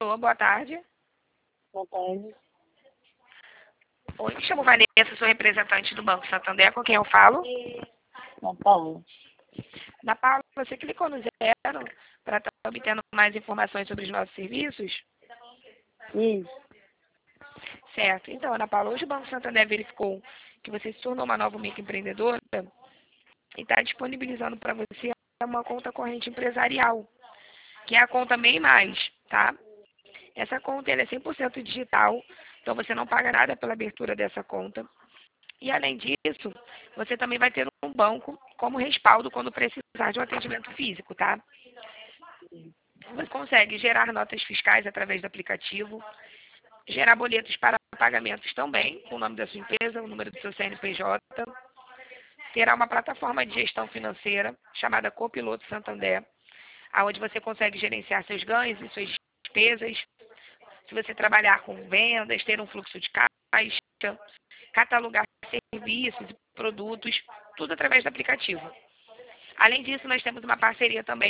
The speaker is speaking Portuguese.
Alô, boa tarde. Boa tarde. Oi, me chamo Vanessa, sou representante do Banco Santander, com quem eu falo? São Paulo. Na Paula, você clicou no zero para estar obtendo mais informações sobre os nossos serviços? Isso. Certo. Então, Ana Paula, hoje o Banco Santander verificou que você se tornou uma nova microempreendedora e está disponibilizando para você uma conta corrente empresarial, que é a conta MEI Mais, tá? Essa conta ela é 100% digital, então você não paga nada pela abertura dessa conta. E, além disso, você também vai ter um banco como respaldo quando precisar de um atendimento físico, tá? Você consegue gerar notas fiscais através do aplicativo, gerar boletos para pagamentos também, com o nome da sua empresa, o número do seu CNPJ. Terá uma plataforma de gestão financeira chamada Copiloto Santander, onde você consegue gerenciar seus ganhos e suas despesas. Se você trabalhar com vendas, ter um fluxo de caixa, catalogar serviços e produtos, tudo através do aplicativo. Além disso, nós temos uma parceria também